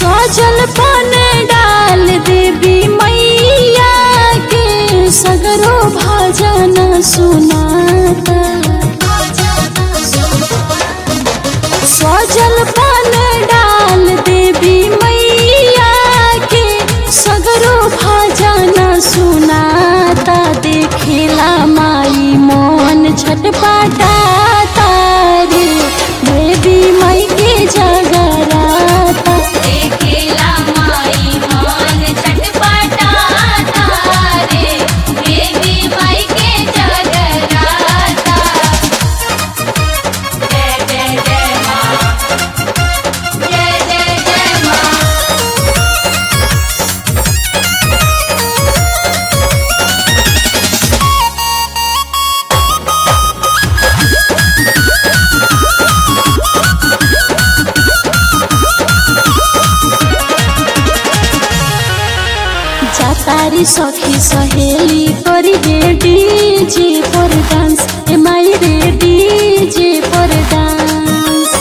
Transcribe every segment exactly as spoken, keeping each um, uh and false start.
सजल पान डाल देवी मैया के सगरो भजन सुनाता। सजल पान डाल देवी मैया के सगरो भजन सुनाता। देखेला माई मन छटपटाता रे देवी माई के जगराता। देखेला माई मन छटपटाता रे देवी माई के जगराता। जय जय जय माँ, जय जय जय माँ। जातारी सखी सहेली करी रे डीजे पर डांस ए माई रे डीजे पर डांस।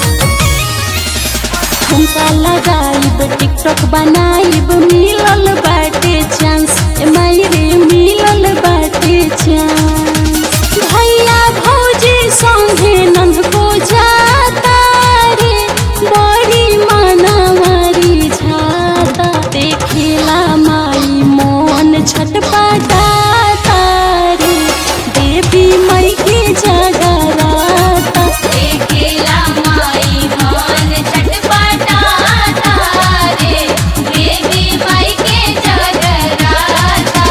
ठुमका लगाइब टिकटॉक बनाइब मिलल बाटे चांस ए माई रे मिलल बाटे चांस। भैया भौजी संगे नंद को जाता रे बड़ी मानावारी झाता। देखेला माई मन छटपटाता रे देवी माई के जगराता। देखेला माई मन छटपटाता रे देवी माई के जगराता।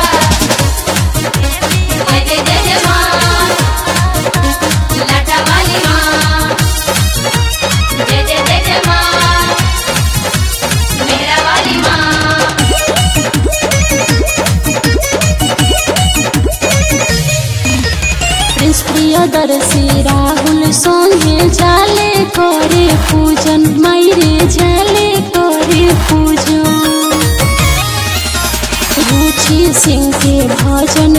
जय जय जय जय माँ, लाटा वाली माँ। जय जय जय जय माँ, मेरा वाली माँ। प्रिंस प्रियदर्शी राहुल संगे जाले करे पूजन माई रे जाले करे पूजन। रुचि सिंह के भजन